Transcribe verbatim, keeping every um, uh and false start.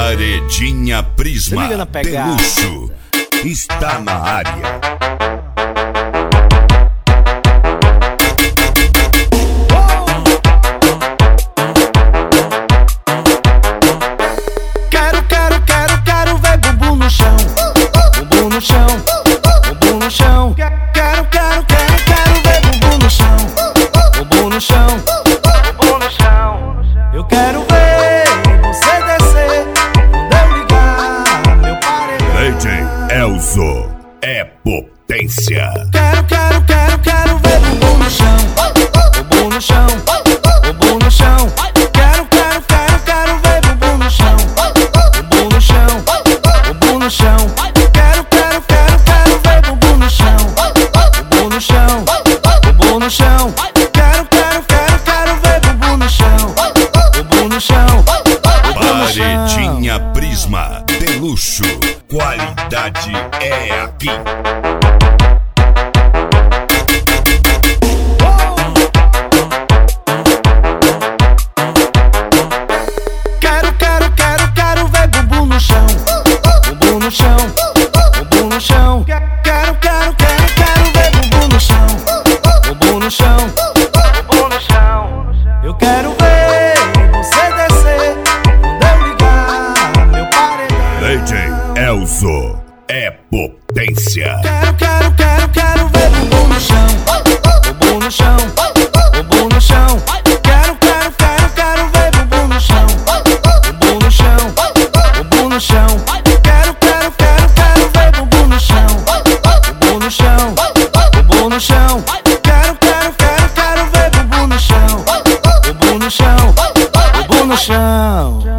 Paredinha Prisma de luxo está na área. Quero, quero, quero, quero ver bumbum no chão, bumbum no chão, bumbum no chão. Quero, quero, quero, quero ver bumbum no chão, bumbum no chão, bumbum no chão. Eu quero ver você descer quando eu ligar meu paredão. D J Elzo é potência. Quero, quero, quero, quero ver bumbum no chão, bumbum no chão, bumbum no chão. Quero, quero, quero, quero ver bumbum no chão, bumbum no chão, bumbum no chão. Quero, quero, quero, quero ver bumbum no chão, bumbum no chão, bumbum no chão. Quero, quero, quero, quero ver bumbum no chão, bumbum no chão, bumbum no chão. Paredinha Prisma de luxo, qualidade é aqui. Quero, quero, quero, quero ver bumbum no chão, bumbum no chão, bumbum no chão. Quero, quero, quero, quero ver bumbum no chão, bumbum no chão, bumbum no chão. Eu quero ver você descer quando eu ligar meu paredão. D J Elzo é potência. Quero, quero, quero, quero ver bumbum no chão, bumbum no chão, bumbum no chão. Quero, quero, quero, quero ver bumbum no chão, bumbum no chão, bumbum no chão. Quero, quero, quero, quero ver bumbum no chão, bumbum no chão, bumbum no chão. Quero, quero, quero, quero ver bumbum no chão, bumbum no chão, bumbum no chão.